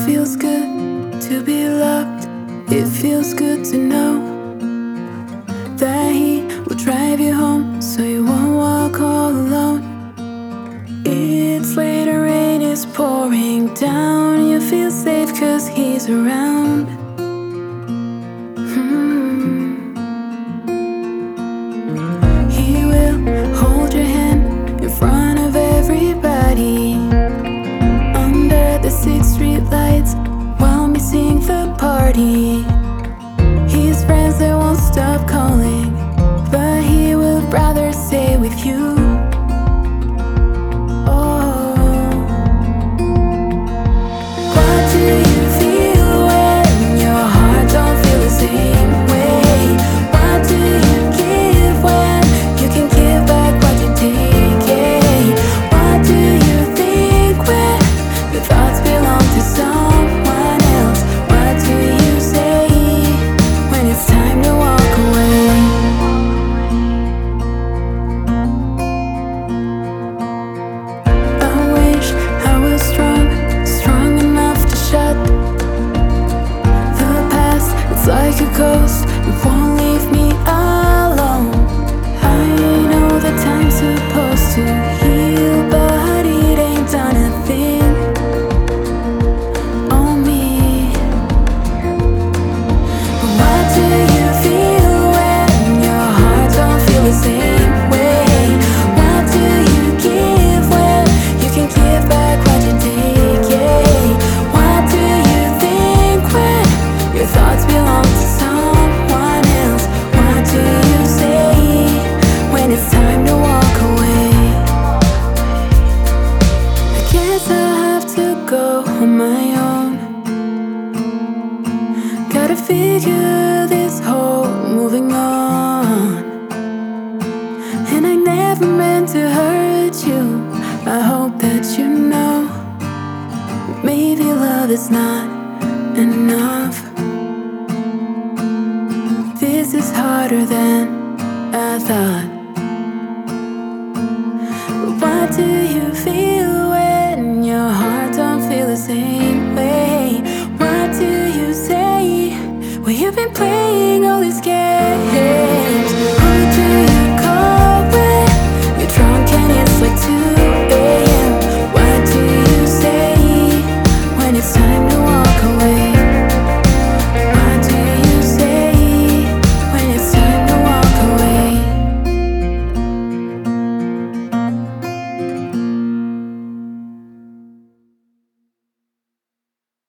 feels good to be loved. It feels good to know that he will drive you home so you won't walk all alone. It's late and rain is pouring down. You feel safe 'cause he's around. He will hold your hand in front of everybody under the 6th Street lights while missing the party. He's friends that won't stop calling, but he would rather stay with you. It's like a ghost, it won't leave me alone. I know that time's supposed to heal, but it ain't done a thing on me. But what do you feel when your heart don't feel the same way? What do you give when you can give back what you take? Yeah. What do you think when your thoughts belong to someone else? What do you say when it's time to walk away? I guess I'll have to go on my own. Gotta figure this whole moving on. And I never meant to hurt you. I hope that you know maybe love is not enough. This is harder than I thought. But what do